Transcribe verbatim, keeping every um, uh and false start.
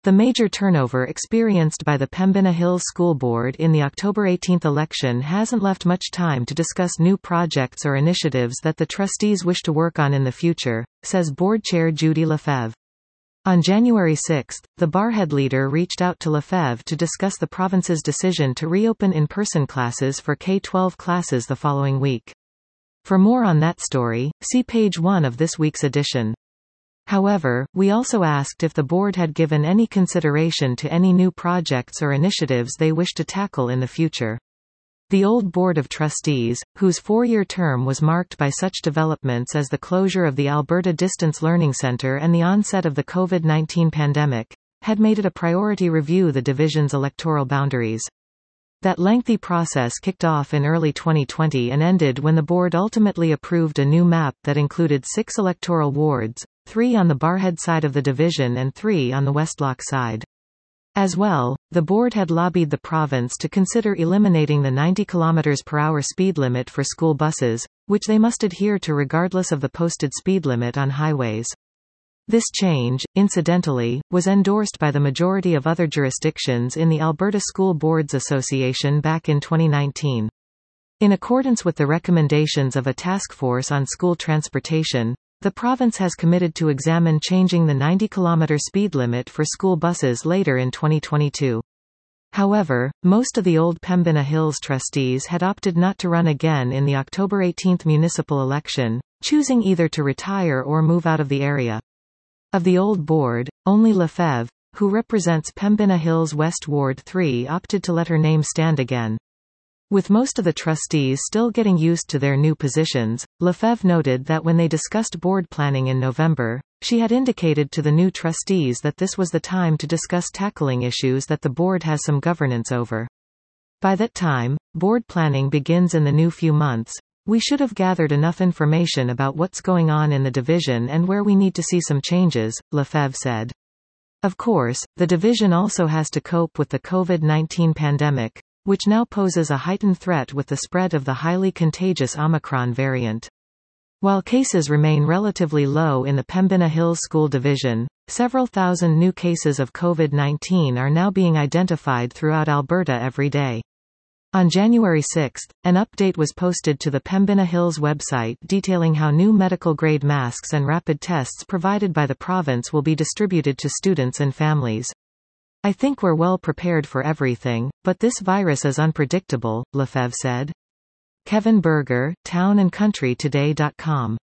The major turnover experienced by the Pembina Hills School Board in the October eighteenth election hasn't left much time to discuss new projects or initiatives that the trustees wish to work on in the future, says Board Chair Judy Lefebvre. On January sixth, the Barrhead leader reached out to Lefebvre to discuss the province's decision to reopen in-person classes for K twelve classes the following week. For more on that story, see page one of this week's edition. However, we also asked if the board had given any consideration to any new projects or initiatives they wish to tackle in the future. The old Board of Trustees, whose four-year term was marked by such developments as the closure of the Alberta Distance Learning Centre and the onset of the COVID nineteen pandemic, had made it a priority review the division's electoral boundaries. That lengthy process kicked off in early twenty twenty and ended when the board ultimately approved a new map that included six electoral wards, three on the Barrhead side of the division and three on the Westlock side. As well, the board had lobbied the province to consider eliminating the ninety kilometers per hour speed limit for school buses, which they must adhere to regardless of the posted speed limit on highways. This change, incidentally, was endorsed by the majority of other jurisdictions in the Alberta School Boards Association back in twenty nineteen. In accordance with the recommendations of a task force on school transportation, the province has committed to examine changing the ninety kilometer speed limit for school buses later in twenty twenty-two. However, most of the old Pembina Hills trustees had opted not to run again in the October eighteenth municipal election, choosing either to retire or move out of the area. Of the old board, only Lefebvre, who represents Pembina Hills West Ward three, opted to let her name stand again. With most of the trustees still getting used to their new positions, Lefebvre noted that when they discussed board planning in November, she had indicated to the new trustees that this was the time to discuss tackling issues that the board has some governance over. By that time, board planning begins in the new few months. We should have gathered enough information about what's going on in the division and where we need to see some changes, Lefebvre said. Of course, the division also has to cope with the COVID nineteen pandemic, which now poses a heightened threat with the spread of the highly contagious Omicron variant. While cases remain relatively low in the Pembina Hills School Division, several thousand new cases of COVID nineteen are now being identified throughout Alberta every day. On January sixth, an update was posted to the Pembina Hills website detailing how new medical-grade masks and rapid tests provided by the province will be distributed to students and families. I think we're well prepared for everything, but this virus is unpredictable, Lefebvre said. Kevin Berger, town and country today dot com